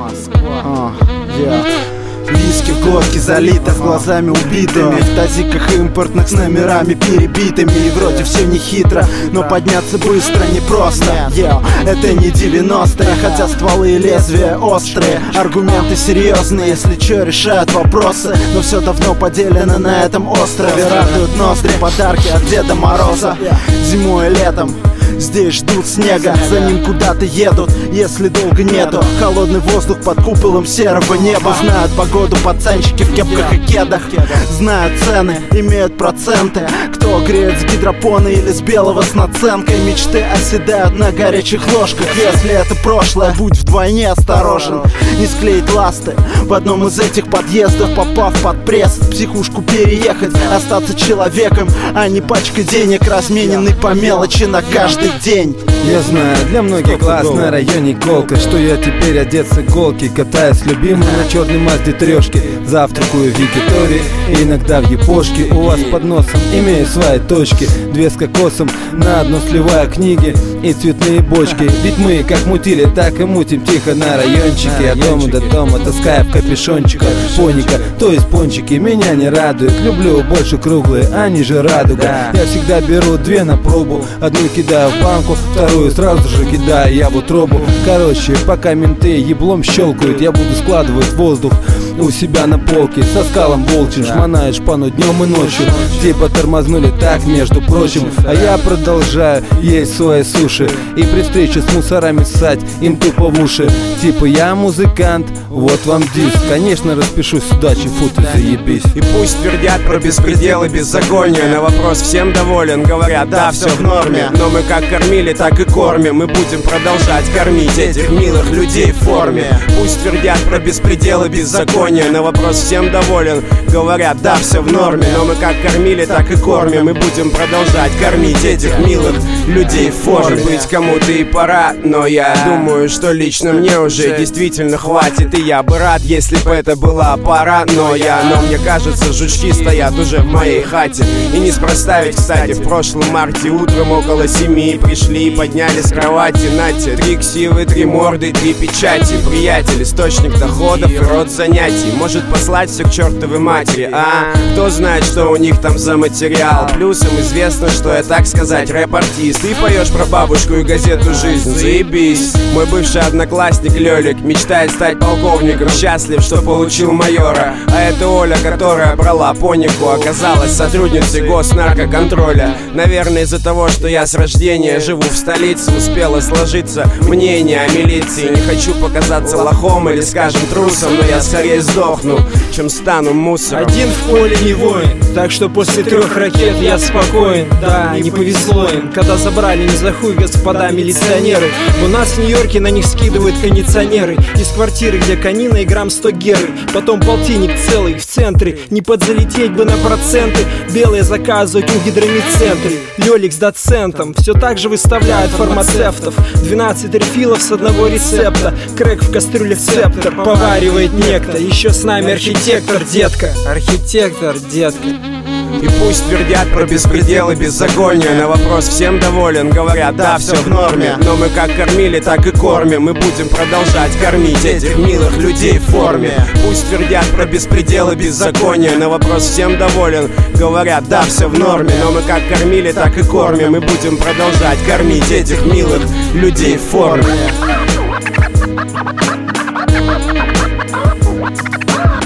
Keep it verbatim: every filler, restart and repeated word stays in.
Москва. Yeah. Виски в глотке залито, с глазами убитыми, в тазиках импортных с номерами перебитыми. И вроде все не хитро, но подняться быстро непросто. Yeah. Это не девяностые, хотя стволы и лезвия острые, аргументы серьезные, если чё, решают вопросы. Но все давно поделено на этом острове. Радуют ноздри подарки от Деда Мороза. Зимой и летом здесь ждут снега, за ним куда-то едут, если долго нету. Холодный воздух под куполом серого неба. Знают погоду пацанчики в кепках и кедах, знают цены, имеют проценты. Кто греет с гидропона или с белого с наценкой. Мечты оседают на горячих ложках. Если это прошлое, будь вдвойне осторожен. Не склеить ласты в одном из этих подъездов, попав под пресс, в психушку переехать, остаться человеком, а не пачкой денег, размененный по мелочи на каждый день. Я знаю, для многих глаз на районе колка, что я теперь одет с иголки, катаюсь любимый на черной Мазде трешке, завтракаю в Якитории, иногда в Япошке. У вас под носом имею свои точки, две с кокосом, на одно сливаю книги и цветные бочки. Ведь мы как мутили, так и мутим тихо на райончике, от дома до дома таская в капюшончика поника, то есть пончики. Меня не радует, люблю больше круглые, они же радуга. Я всегда беру две на пробу, одну кидаю в банку, вторую сразу же кидаю я в утробу. Короче, пока менты еблом щелкают, я буду складывать воздух у себя на полке со скалом волчьим, шмонаю шпану днем и ночью. Типа тормознули так, между прочим, а я продолжаю есть свои суши и при встрече с мусорами ссать им тупо в уши. Типа я музыкант, вот вам диск, конечно распишусь с удачи, фу ты заебись. И пусть твердят про беспредел и беззаконие, на вопрос всем доволен, говорят, да, все в норме. Но мы как кормили, так и кормим, мы будем продолжать кормить этих милых людей в форме. Пусть твердят про беспредел и беззаконие, на вопрос всем доволен, говорят, да, все в норме. Но мы как кормили, так и кормим, мы будем продолжать кормить этих милых людей в форме. Может быть, кому-то и пора, но я думаю, что лично мне уже действительно хватит. И я бы рад, если бы это была пора, но я, но мне кажется, жучки стоят уже в моей хате. И неспроста ведь, кстати, в прошлом марте утром около семи пришли и подняли с кровати. Нате, три ксивы, три морды, три печати. Приятель, источник доходов и род занятий. Может послать все к чертовой матери, а? Кто знает, что у них там за материал. Плюсом известно, что я, так сказать, рэп-артист. Ты поешь про бабушку и газету «Жизнь», заебись. Мой бывший одноклассник Лёлик мечтает стать полковником, счастлив, что получил майора. А это Оля, которая брала понику, оказалась сотрудницей госнаркоконтроля. Наверное, из-за того, что я с рождения живу в столице, успело сложиться мнение о милиции. Не хочу показаться лохом или, скажем, трусом, но я скорее сдохну, чем стану мусором. Один в поле не воин, так что после трех ракет я спокоен. Да, не повезло им, когда забрали не за хуй господа милиционеры. У нас в Нью-Йорке на них скидывают кондиционеры из квартиры, где конина и грамм сто геры. Потом полтинник целый в центре, не подзалететь бы на проценты. Белые заказывают у гидромедцентры. Лёлик с доцентом все так же выставляют фармацевтов. двенадцать рефилов с одного рецепта. Крэк в кастрюле септор поваривает некто. Еще с нами архитектор, детка. Архитектор, детка. И пусть твердят про беспредел и беззаконие, на вопрос всем доволен, говорят, да, все в норме. Но мы как кормили, так и кормим, мы будем продолжать кормить этих милых людей в форме. Пусть твердят про беспредел и беззаконие, на вопрос всем доволен, говорят, да, все в норме. Но мы как кормили, так и кормим, мы будем продолжать кормить этих милых людей в форме.